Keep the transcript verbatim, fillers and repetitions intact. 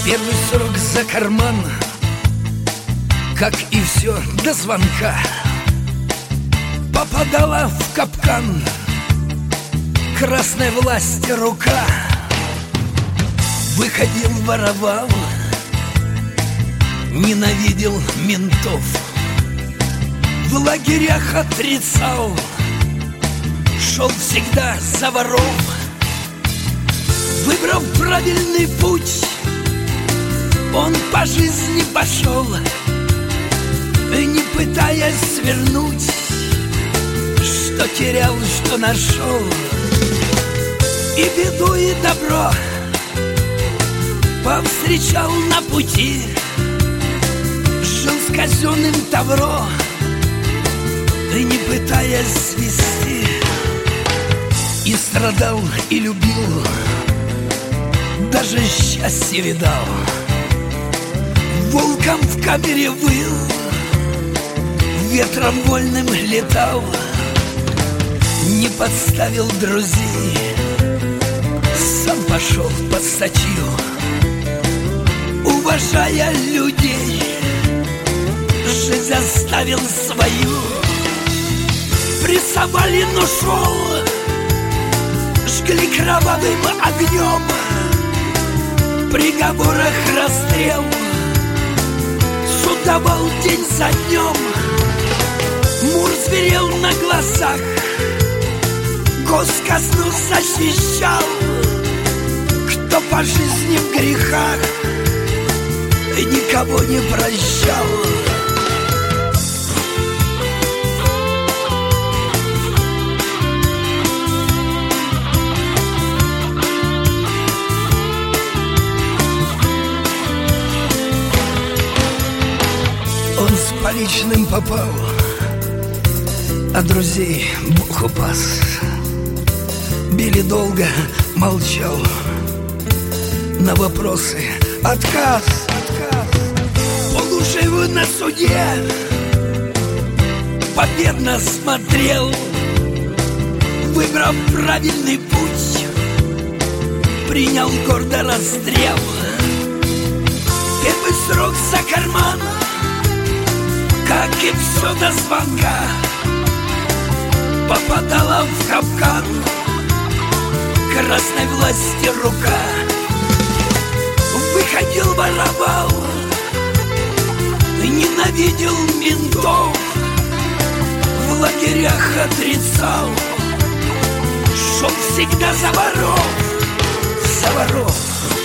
Первый срок за карман, как и все до звонка. Попадала в капкан красной власти рука. Выходил, воровал, ненавидел ментов, в лагерях отрицал, шел всегда за воров. Выбрав правильный путь, он по жизни пошел, не пытаясь свернуть, что терял, что нашел. И беду, и добро повстречал на пути, жил с казенным тавро, не пытаясь свести. И страдал, и любил, даже счастье видал. Волком в камере выл, ветром вольным летал, не подставил друзей, сам пошел под статью. Уважая людей, жизнь оставил свою. Прессовали, но шел, жгли кровавым огнем, в приговорах расстрел, суд давал день за днем. Мур зверел на глазах, госказну защищал, кто по жизни в грехах никого не прощал. Он с поличным попал, а друзей Бог упас. Били долго, молчал, на вопросы отказ. Полуживый на суде победно смотрел, выбрав правильный путь, принял гордо расстрел. Первый срок за карман, как и все до звонка, попадала в капкан красной власти рука. Выходил, воровал, ненавидел ментов, в лагерях отрицал, шел всегда за воров, за воров.